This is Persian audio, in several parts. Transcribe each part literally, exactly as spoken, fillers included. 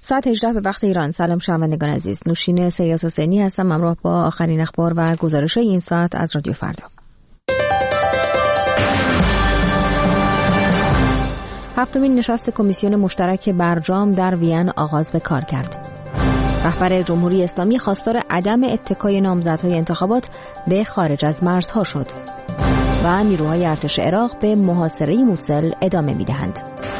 ساعت هجده به وقت ایران. سلام شنوندگان عزیز، نوشین سید حسینی هستم، همراه با آخرین اخبار و گزارش این ساعت از رادیو فردا. هفتمین نشست کمیسیون مشترک برجام در وین آغاز به کار کرد. رهبر جمهوری اسلامی خواستار عدم اتکای نامزدهای انتخابات به خارج از مرزها شد و نیروهای ارتش عراق به محاصره موصل ادامه می‌دهند.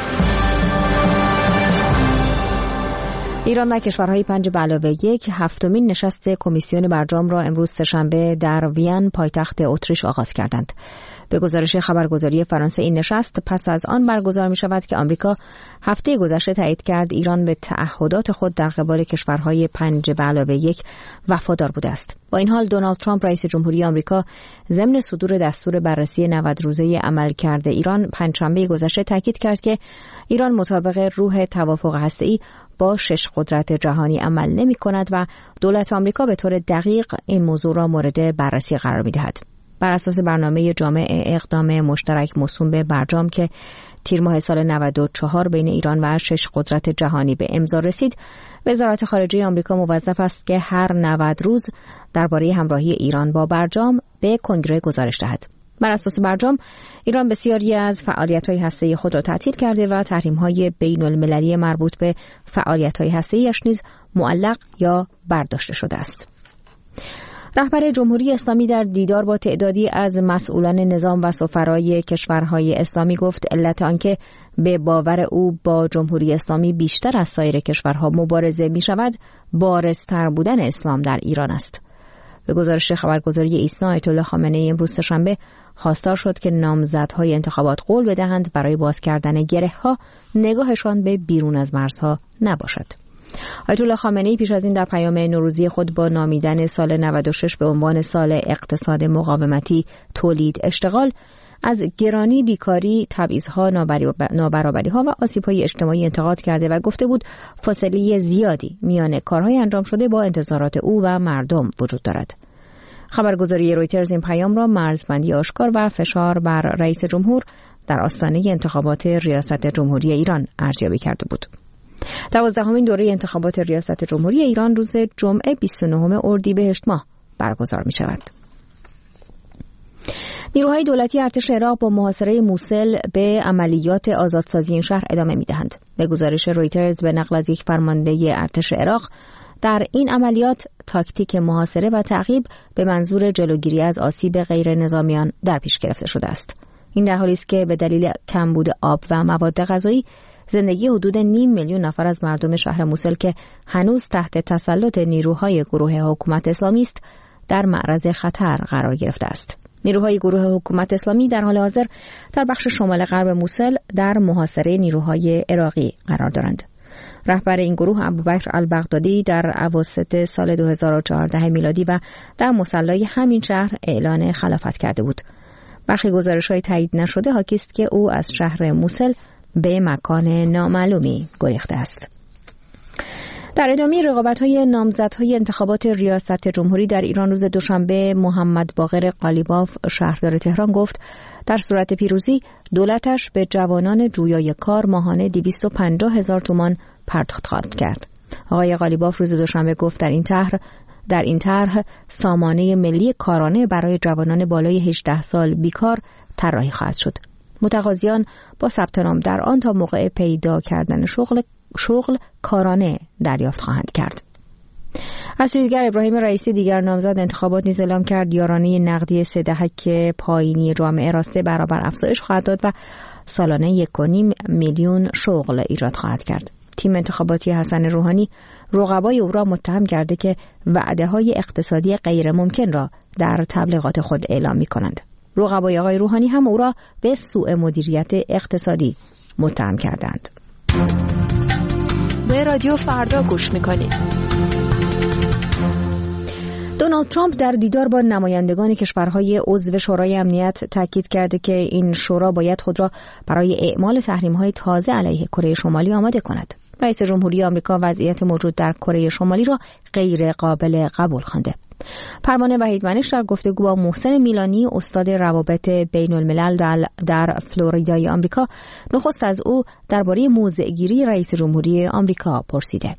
ایران و کشورهای پنج به علاوه یک هفتمین نشست کمیسیون برجام را امروز سه‌شنبه در وین پایتخت اتریش آغاز کردند. به گزارش خبرگزاری فرانسه این نشست پس از آن برگزار می شود که آمریکا هفته گذشته تایید کرد ایران به تعهدات خود در قبال کشورهای پنج به علاوه یک وفادار بوده است. با این حال دونالد ترامپ رئیس جمهوری آمریکا ضمن صدور دستور بررسی نود روزه عملکرد ایران پنجشنبه گذشته تاکید کرد که ایران مطابق روح توافق هسته‌ای با شش قدرت جهانی عمل نمی کند و دولت آمریکا به طور دقیق این موضوع را مورد بررسی قرار می دهد. بر اساس برنامه جامع اقدام مشترک موسوم به برجام که تیر ماه سال نود و چهار بین ایران و شش قدرت جهانی به امضا رسید، وزارت خارجه آمریکا موظف است که هر نود روز درباره همراهی ایران با برجام به کنگره گزارش دهد. بر اساس برجام، ایران بسیاری از فعالیت‌های هسته‌ای خود را تعطیل کرده و تحریم‌های بین‌المللی مربوط به فعالیت‌های هسته‌ایش نیز معلق یا برداشته شده است. رهبر جمهوری اسلامی در دیدار با تعدادی از مسئولان نظام و سفرای کشورهای اسلامی گفت علت آنکه به باور او با جمهوری اسلامی بیشتر از سایر کشورها مبارزه می شود بارزتر بودن اسلام در ایران است. به گزارش خبرگزاری ایسنا، آیت الله خامنه‌ای امروز سه‌شنبه خواستار شد که نامزدهای انتخابات قول بدهند برای باز کردن گره‌ها نگاهشان به بیرون از مرزها نباشد. آیت الله خامنه‌ای پیش از این در پیام نوروزی خود با نامیدن سال نود و شش به عنوان سال اقتصاد مقاومتی، تولید، اشتغال، از گرانی، بیکاری، تبعیض‌ها، نابرابری‌ها و آسیب‌های اجتماعی انتقاد کرده و گفته بود فاصله زیادی میان کارهای انجام شده با انتظارات او و مردم وجود دارد. خبرگزاری رویترز این پیام را مرزبندی آشکار و فشار بر رئیس جمهور در آستانه انتخابات ریاست جمهوری ایران ارزیابی کرده بود. دوازدهمین دوره انتخابات ریاست جمهوری ایران روز جمعه بیست و نهم اردیبهشت ماه برگزار می شود. نیروهای دولتی ارتش عراق با محاصره موصل به عملیات آزادسازی این شهر ادامه می دهند. به گزارش رویترز به نقل از یک فرمانده ارتش عراق، در این عملیات تاکتیک محاصره و تعقیب به منظور جلوگیری از آسیب غیر نظامیان در پیش گرفته شده است. این در حالی است که به دلیل کمبود آب و مواد غذایی زندگی حدود نیم میلیون نفر از مردم شهر موصل که هنوز تحت تسلط نیروهای گروه حکومت اسلامی است در معرض خطر قرار گرفته است. نیروهای گروه حکومت اسلامی در حال حاضر در بخش شمال غرب موصل در محاصره نیروهای عراقی قرار دارند. رهبر این گروه ابوبکر البغدادی در اواسط سال دو هزار و چهارده میلادی و در مصلی همین شهر اعلان خلافت کرده بود. برخی گزارش‌های تایید نشده حاکی است که او از شهر موصل به مکان نامعلومی گریخته است. در ادامه رقابت‌های نامزدهای انتخابات ریاست جمهوری در ایران روز دوشنبه، محمد باقر قالیباف شهردار تهران گفت در صورت پیروزی دولتش به جوانان جویای کار ماهانه دویست و پنجاه هزار تومان پرداخت خواهد کرد. آقای قالیباف روز دوشنبه گفت در این طرح در این طرح سامانه ملی کارانه برای جوانان بالای هجده سال بیکار طراحی خواهد شد. متقاضیان با ثبت نام در آن تا موقع پیدا کردن شغل شغل کارانه دریافت خواهند کرد. از سوی دیگر ابراهیم رئیسی دیگر نامزد انتخابات نیز اعلام کرد یارانه نقدی سه دهک پایینی جامعه را سه برابر افزایش خواهد داد و سالانه یک و نیم میلیون شغل ایجاد خواهد کرد. تیم انتخاباتی حسن روحانی رقبای او را متهم کرده که وعده‌های اقتصادی غیر ممکن را در تبلیغات خود اعلام می‌کنند. رقبای آقای روحانی هم او را به سوء مدیریت اقتصادی متهم کردند. به رادیو فردا گوش می‌کنید. دونالد ترامپ در دیدار با نمایندگان کشورهای عضو شورای امنیت تاکید کرده که این شورا باید خود را برای اعمال تحریم‌های تازه علیه کره شمالی آماده کند. رئیس جمهوری آمریکا وضعیت موجود در کره شمالی را غیر قابل قبول خوانده. پروانه وحیدمنش در گفتگو با محسن میلانی استاد روابط بین الملل در, در فلوریدای آمریکا نخست از او درباره موضع‌گیری رئیس جمهوری آمریکا پرسیده.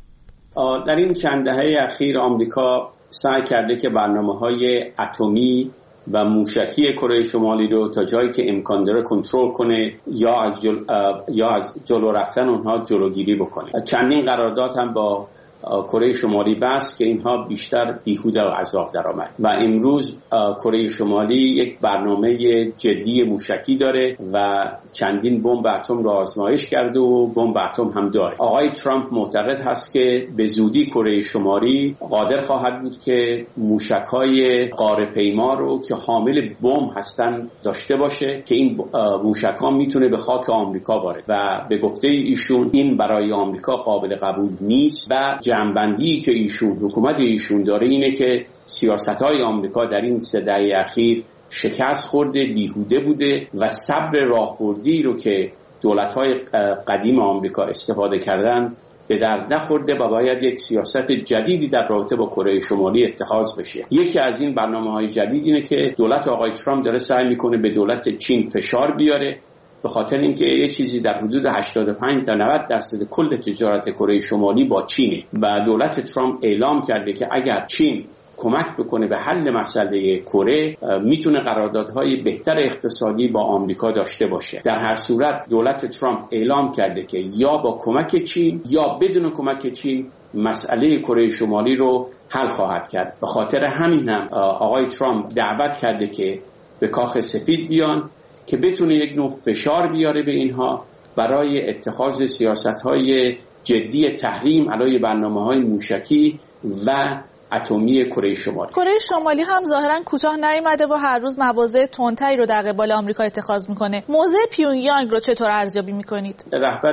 در این چند دهه اخیر آمریکا سعی کرده که برنامه‌های اتمی و موشکی کره شمالی رو تا جایی که امکان داره کنترل کنه یا از جل... یا از جلو رفتن اونها جلوگیری بکنه. چندین قرارداد هم با کره شمالی بست که اینها بیشتر بیهوده و عذاب درآمد و امروز کره شمالی یک برنامه جدی موشکی داره و چندین بمب اتم را آزمایش کرده و بمب اتم هم داره. آقای ترامپ معتقد هست که به زودی کره شمالی قادر خواهد بود که موشک‌های قاره‌پیما رو که حامل بمب هستن داشته باشه که این موشک‌ها میتونه به خاک آمریکا وارد و به گفته ایشون این برای آمریکا قابل قبول نیست و جنبندی که ایشون حکومت ایشون داره اینه که سیاست‌های آمریکا در این سه دهه اخیر شکست خورده، بیهوده بوده و صبر راهبردی رو که دولت‌های قدیم آمریکا استفاده کردن به درد نخورده و باید یک سیاست جدیدی در رابطه با کره شمالی اتخاذ بشه. یکی از این برنامه‌های جدید اینه که دولت آقای ترامپ داره سعی میکنه به دولت چین فشار بیاره به خاطر اینکه یه چیزی در حدود هشتاد و پنج تا نود درصد کل تجارت کره شمالی با چینه و دولت ترامپ اعلام کرده که اگر چین کمک بکنه به حل مسئله کره میتونه قراردادهای بهتر اقتصادی با آمریکا داشته باشه. در هر صورت دولت ترامپ اعلام کرده که یا با کمک چین یا بدون کمک چین مسئله کره شمالی رو حل خواهد کرد. به خاطر همین هم آقای ترامپ دعوت کرده که به کاخ سفید بیان که بتونه یک نوع فشار بیاره به اینها برای اتخاذ سیاست‌های جدی تحریم علیه برنامه‌های موشکی و اتمی کره شمالی. کره شمالی هم ظاهراً کوتاه نیامده و هر روز مواضع تندتری رو در قبال آمریکا اتخاذ میکنه. موضع پیونگیانگ رو چطور ارزیابی میکنید؟ رهبر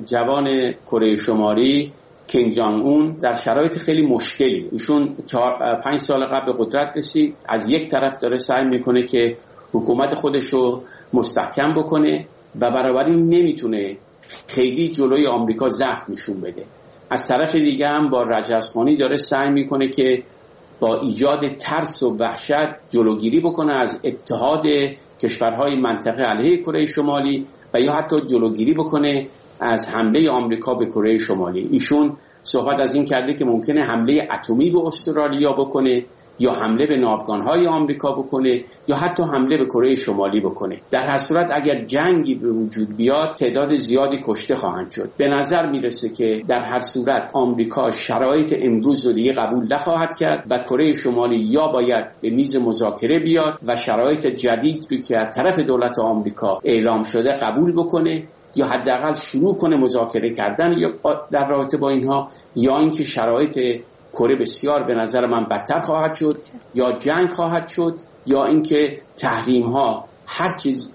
جوان کره شمالی کیم جانگ اون در شرایط خیلی مشکلی، ایشون چهار پنج سال قبل به قدرت رسید، از یک طرف داره سعی میکنه که حکومت خودش رو مستحکم بکنه و بنابراین نمیتونه خیلی جلوی آمریکا ضعف نشون بده. از طرف دیگه هم با رجزخوانی داره سعی میکنه که با ایجاد ترس و وحشت جلوگیری بکنه از اتحاد کشورهای منطقه علیه کره شمالی و یا حتی جلوگیری بکنه از حمله آمریکا به کره شمالی. ایشون صحبت از این کرده که ممکنه حمله اتمی به استرالیا بکنه یا حمله به ناوگان‌های آمریکا بکنه یا حتی حمله به کره شمالی بکنه. در هر صورت اگر جنگی به وجود بیاد تعداد زیادی کشته خواهند شد. به نظر میرسه که در هر صورت آمریکا شرایط امروز رو دیگه قبول نخواهد کرد و کره شمالی یا باید به میز مذاکره بیاد و شرایط جدیدی که از طرف دولت آمریکا اعلام شده قبول بکنه یا حداقل شروع کنه مذاکره کردن یا در رابطه با اینها، یا اینکه شرایط کره بسیار به نظر من بدتر خواهد شد یا جنگ خواهد شد یا اینکه تحریم ها هر چیز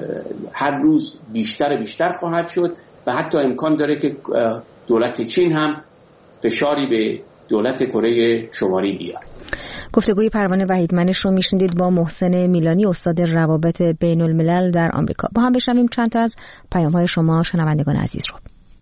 هر روز بیشتر بیشتر خواهد شد و حتی امکان داره که دولت چین هم فشاری به دولت کره شمالی بیاره. گفتگوی پروانه وحیدمنش رو میشنیدید با محسن میلانی استاد روابط بین الملل در آمریکا. با هم بشنویم چند تا از پیام‌های شما شنوندگان عزیز رو.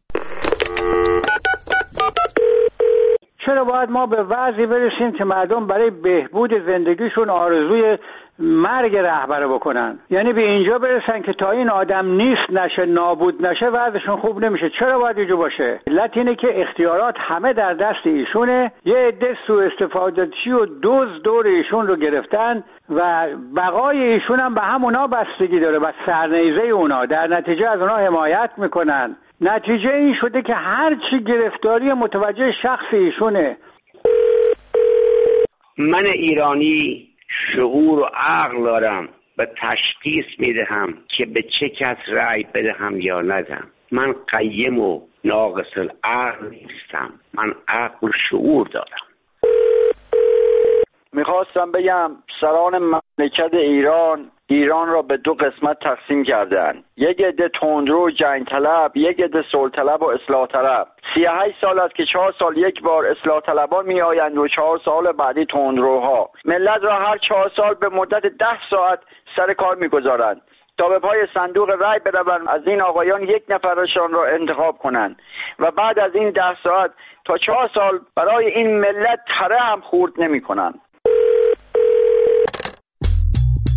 چرا باید ما به وضعی برسیم که مردم برای بهبود زندگیشون آرزوی مرگ رهبر بکنن؟ یعنی به اینجا برسن که تا این آدم نیست نشه، نابود نشه، وضعشون خوب نمیشه. چرا باید اینجا باشه؟ علت اینه که اختیارات همه در دست ایشونه. یه عده سوء استفاده‌چی و دزد دور ایشون رو گرفتن و بقای ایشون هم به همونا بستگی داره، بس سرنیزه اونا، در نتیجه از اونا حمایت میکنن. نتیجه این شده که هر چی گرفتاری متوجه شخص ایشونه. من ایرانی شعور و عقل دارم و تشخیص میدهم که به چه کس رأی بدهم یا ندم. من قیم و ناقص العقل نیستم، من عقل و شعور دارم. میخواستم بگم سران مملکت ایران ایران را به دو قسمت تقسیم کردن، یک عده تندرو و جنگ طلب، یک عده صلح طلب و اصلاح طلب. سی و هشت سال است که چهار سال یک بار اصلاح طلبان می آیند و چهار سال بعدی تندروها. ملت را هر چهار سال به مدت ده ساعت سر کار میگذارند تا به پای صندوق رای بروند، از این آقایان یک نفرشان را انتخاب کنند و بعد از این ده ساعت تا چهار سال برای این ملت تره هم خورد نمی کنند.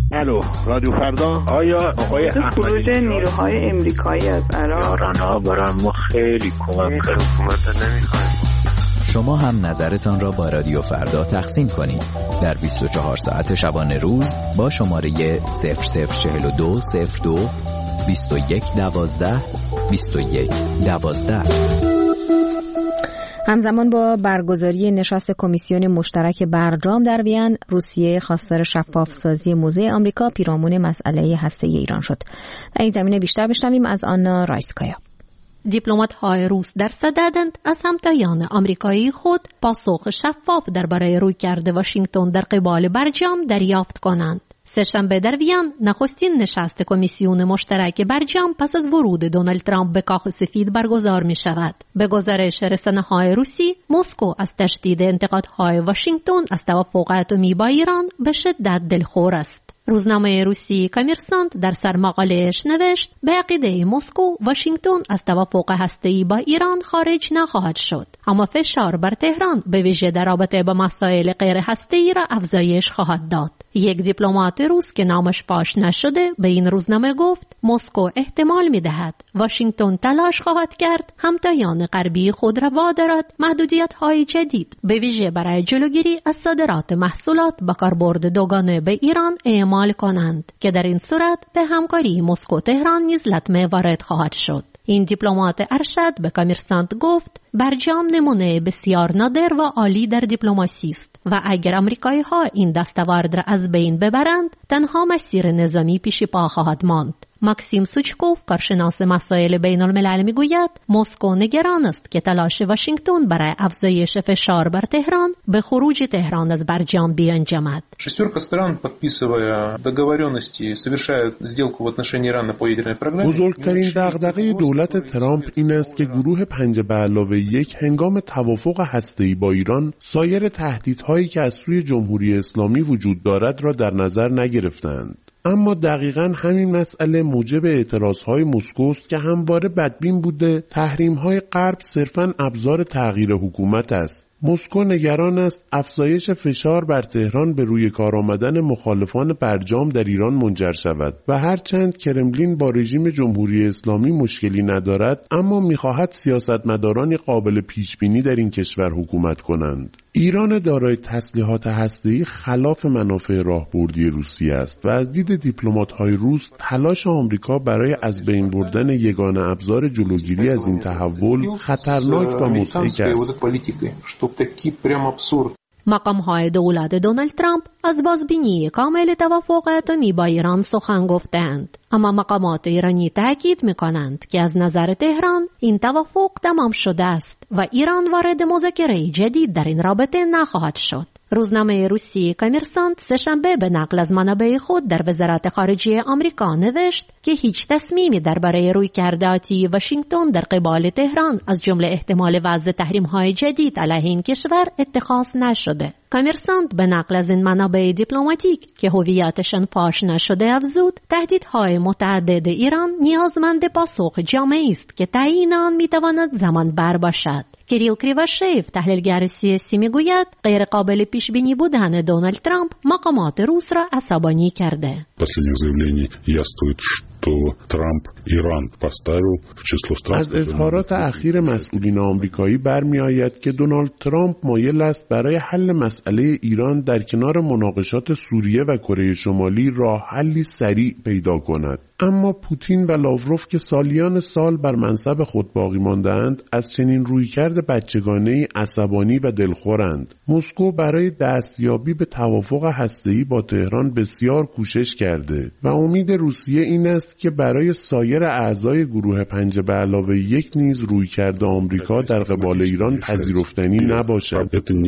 الو رادیو فردا. آیا آقای خروج نیروهای امریکایی از عراق یاران‌ها برای ما خیلی کمک کرد. حکومت نمیخوایم. شما هم نظرتان را با رادیو فردا تقسیم کنید در بیست و چهار ساعت شبانه روز با شماره صفر صفر چهل و دو صفر دو بیست و یک دوازده بیست و یک دوازده. همزمان با برگزاری نشست کمیسیون مشترک برجام در وین، روسیه خواستار شفاف‌سازی موضع آمریکا پیرامون مسئله هسته‌ای ایران شد. در این زمینه بیشتر بشنویم از آنا رایسکایا. دیپلمات‌های روس در صددند از همتایان آمریکایی خود پاسخ شفاف درباره رویکرد واشنگتن در قبال برجام دریافت کنند. سه‌شنبه در وین نخستین نشست کمیسیون مشترک برجام پس از ورود دونالد ترامپ به کاخ سفید برگزار می شود. به گزارش رسانه‌های روسی، مسکو از تشدید انتقادهای واشنگتن از توافق اتمی با ایران به شدت دلخور است. روزنامه روسی کامیرسانت در سرمقاله‌اش نوشت به عقیده مسکو واشنگتن از توافق هسته‌ای با ایران خارج نخواهد شد، اما فشار بر تهران به ویژه در رابطه با مسائل غیر هسته‌ای را افزایش خواهد داد. یک دیپلمات روس که نامش فاش نشده به این روزنامه گفت مسکو احتمال می‌دهد واشنگتن تلاش خواهد کرد همتایان غربی خود را وادارد محدودیت‌های جدید به ویژه برای جلوگیری از صادرات محصولات با کاربرد دوگانه به ایران اعمال کنند که در این صورت به همکاری مسکو تهران نیز لطمه وارد خواهد شد. این دیپلمات ارشد به کامیرسانت گفت برجام نمونه بسیار نادر و عالی در دیپلماسی است و اگر آمریکایی ها این دستاورد را از بین ببرند تنها مسیر نظامی پیش پا خواهد ماند. ماکسیم سوچکوف کارشناس مسائل بین الملل میگوید مسکو نگران است که تلاش واشنگتن برای افزایش فشار بر تهران به خروج تهران از برجام بیانجامد. شестерка стран, подписывая договоренности, совершают сделку в отношении Ирана по ядерной программе. بزرگترین دغدغه دولت ترامپ این است که گروه پنج به علاوه یک هنگام توافق هسته‌ای با ایران سایر تهدیدهایی که از سوی جمهوری اسلامی وجود دارد را در نظر نگرفتند. اما دقیقاً همین مسئله موجب اعتراضهای مسکو است که همواره بدبین بوده تحریم‌های غرب صرفاً ابزار تغییر حکومت است. مسکو نگران است افزایش فشار بر تهران به روی کار آمدن مخالفان برجام در ایران منجر شود و هرچند کرملین با رژیم جمهوری اسلامی مشکلی ندارد اما می‌خواهد سیاستمدارانی قابل پیشبینی در این کشور حکومت کنند. ایران دارای تسلیحات هسته‌ای خلاف منافع راهبردی روسیه است و از دید دیپلمات‌های روس تلاش آمریکا برای از بین بردن یگانه ابزار جلوگیری از این تحول خطرناک و مضحک است. مقام‌های دولت دونالد ترامپ از بازبینی کامل توافق اتمی با ایران سخن گفتند، اما مقامات ایرانی تاکید می‌کنند که از نظر تهران این توافق تمام شده است و ایران وارد مذاکره جدید در این رابطه نخواهد شد. روزنامه روسی کامیرسانت سه‌شنبه به نقل از منابع خود در وزارت خارجه آمریکا نوشت که هیچ تصمیمی درباره رویکرد آتی واشنگتن در قبال تهران از جمله احتمال وضع تحریم‌های جدید علیه این کشور اتخاذ نشده. کامیرسانت به نقل از این منابع دیپلماتیک که هویتشان فاش نشده افزود تهدیدهای متعدد ایران نیازمند پاسخ جامعی است که تعیین آن میتواند زمان بر باشد. کریل کریواشیف تحلیلگر سیاسی میگوید غیر قابل پیش بینی بودن دونالد ترامپ مقامات روس را عصبانی کرده. از اظهارات اخیر مسئولین آمریکایی برمی‌آید که دونالد ترامپ مایل است برای حل مسئله ایران در کنار مناقشات سوریه و کره شمالی راه حلی سریع پیدا کند. اما پوتین و لاوروف که سالیان سال بر منصب خود باقی مانده‌اند از چنین رویکرد بچگانه‌ای عصبانی و دلخورند. مسکو برای دستیابی به توافق هسته‌ای با تهران بسیار کوشش کرده و امید روسیه این است که برای سایر اعضای گروه پنج به علاوه یک نیز رویکرد آمریکا در قبال ایران پذیرفتنی نباشد.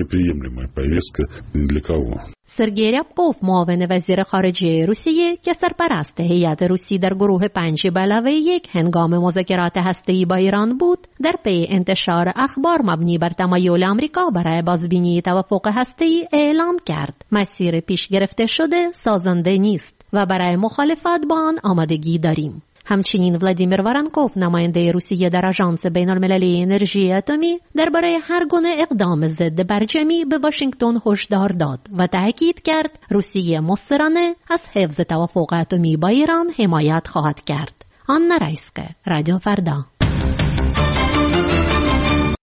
سرگئی ریابکوف معاون وزیر خارجه روسیه که سرپرست هیئت روسی در گروه پنج به علاوه یک هنگام مذاکرات هسته‌ای با ایران بود، در پی انتشار اخبار مبنی بر تمایل آمریکا برای بازبینی توافق هسته‌ای اعلام کرد مسیر پیش گرفته شده سازنده نیست و برای مخالفت با آن آمادگی داریم. همچنین ولادیمیر وارنکوف نماینده روسیه در آژانس بین‌المللی انرژی اتمی درباره هر گونه اقدام ضد برجمی به واشنگتن هشدار داد و تاکید کرد روسیه مصرانه از حفظ توافق اتمی با ایران حمایت خواهد کرد. آنا رایسکه، رادیو فردا.